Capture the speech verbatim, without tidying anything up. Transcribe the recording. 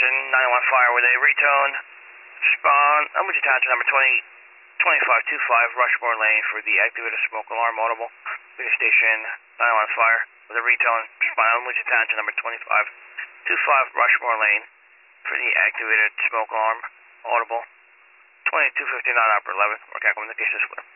Station, ninety-one fire with a retone. Respond. Emergency attachment number twenty, twenty-five twenty-five, Rushmore Lane for the activated smoke alarm audible. Police Station, ninety-one fire with a retone. Respond. Emergency attachment number twenty-five twenty-five, Rushmore Lane for the activated smoke alarm audible. twenty-two fifty-nine, Operator eleven. We're calculating the case this way.